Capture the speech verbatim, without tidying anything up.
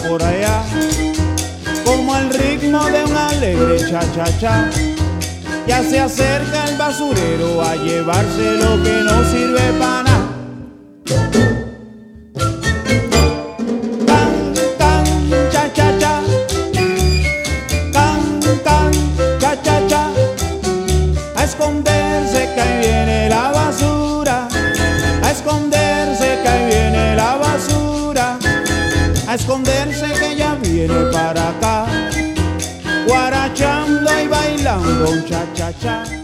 por allá, como al ritmo de un alegre cha-cha-cha. Ya se acerca el basurero a llevarse lo que no sirve para nada. Can, can, cha-cha-cha. Can, can, cha-cha-cha. A esconderse que ahí viene la basura. A esconderse que ahí viene la basura. A esconderse que ya viene para acá, guarachando y bailando un cha-cha-cha.